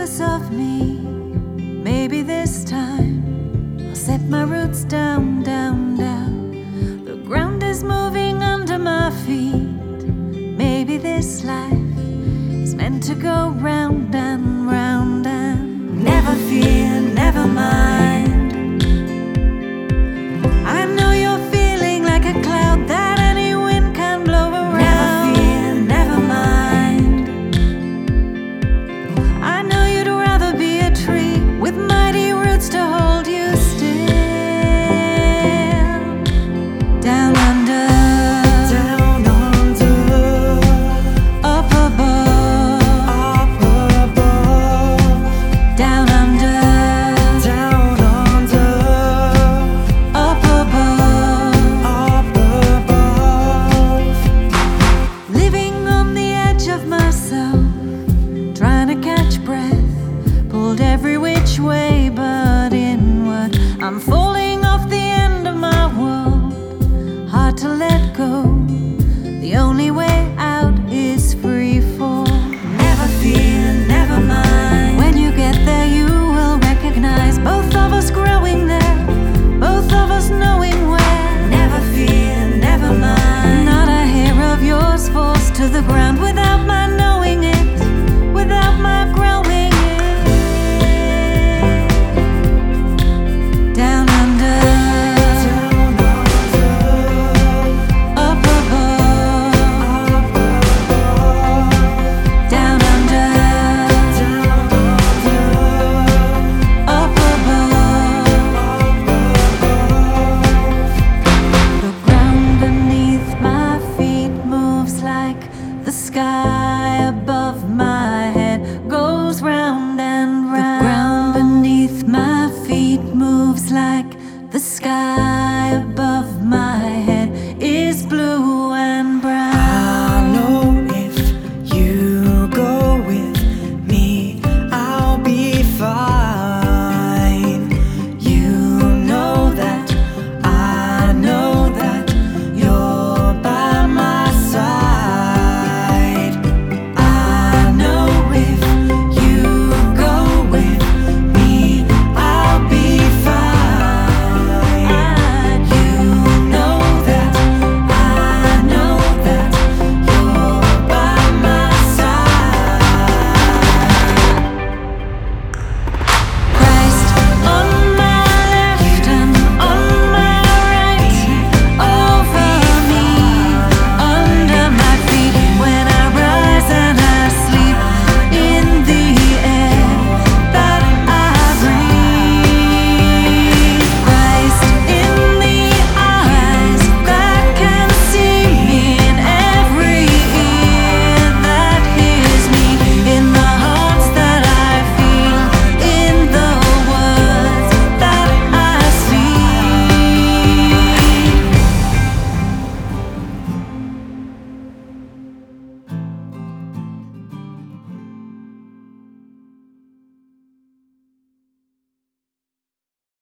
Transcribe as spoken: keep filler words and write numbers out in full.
surface of me. Maybe this time I'll set my roots down, down, down. The ground is moving under my feet. Maybe this life is meant to go round and round and never fear, never mind. I know you're feeling like a cloud that any wind can blow around. Never fear, never mind. I know you'd rather be a tree with mighty roots to hold you still. Down under, down under, up above, up above, down under, down under, up above, up above. living on the edge of myself, trying to catch breath, pulled every which way but inward. I'm falling off the end of my world, hard to let go. The only way out is free fall. Never fear, never mind. When you get there you will recognize both of us growing there, both of us knowing where. Never fear, never mind. Not a hair of yours falls to the ground without my knowing it, without my growing it. Down under, Down under, up above, up above, down under, down under, up above. The ground beneath my feet moves like the sky above.